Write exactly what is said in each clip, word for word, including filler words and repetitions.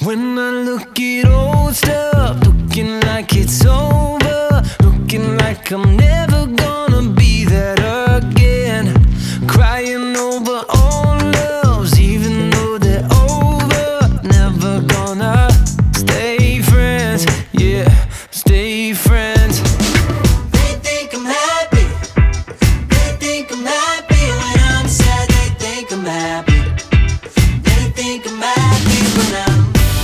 When I look at old stuff, looking like it's over, looking like I'm never gonna be that again. Crying over old loves, even though they're over. Never gonna stay friends, yeah, stay friends. They think I'm happy, they think I'm happy. When I'm sad, they think I'm happy. They think I'm happy when I'm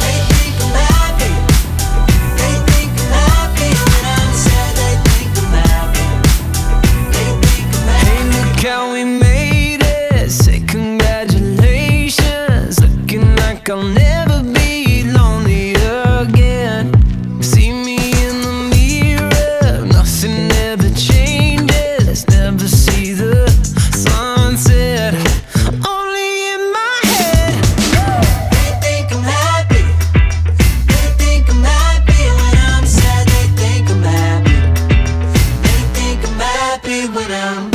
how we made it, say congratulations. Looking like I'll never be lonely again. See me in the mirror, nothing ever changes. Never see the sunset, only in my head. They think I'm happy, they think I'm happy. When I'm sad, they think I'm happy. They think I'm happy when I'm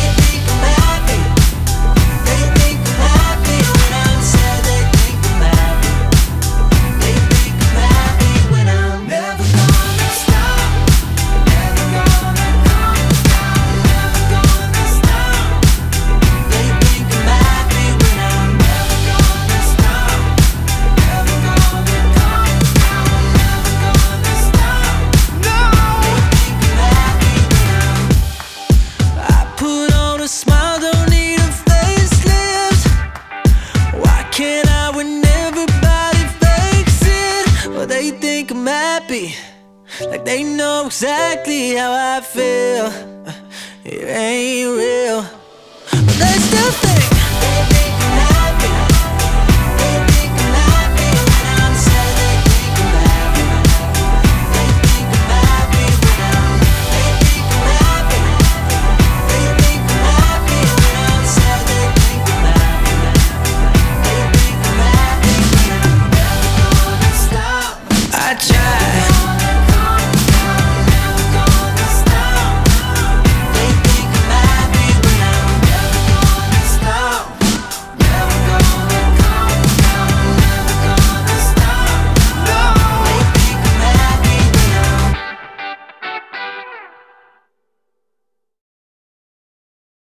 smile, don't need a facelift. Why can't I when everybody fakes it? Well, they think I'm happy, like they know exactly how I feel. It ain't real, but they still think